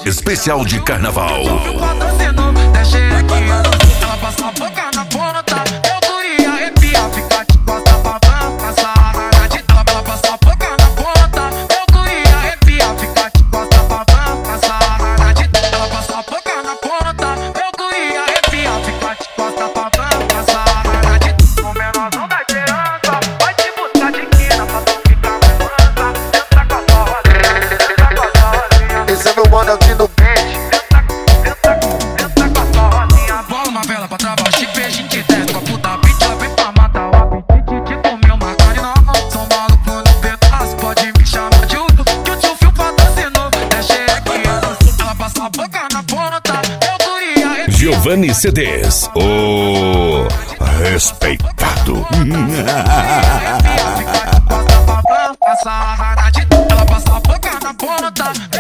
especial de carnaval. Ela passa a boca na ponta, eu queria arrepiar, ficar de costa pra frente, passar ela passa a boca na ponta, eu queria arrepiar, ficar de costa pra frente, passar ela passa a boca na ponta, eu queria arrepiar, ficar de costa pra frente, passar o menorzão da criança vai te buscar de quina pra tu ficar mais mansa, entra com a sua rosinha. Esse é meu mano aqui no beat. Bola uma vela pra trás, baixo e beijinho de teto. Com a puta bitch, ela vem pra matar o apetite de comer uma carne nova. Sou maluco no pedaço, pode me chamar de Udo, que o tio Fio patrocinou. É chequeando, ela passa a boca na ponta, eu queria arrepiar. Giovanni CDs, o respeitado. Ela passa a boca na ponta.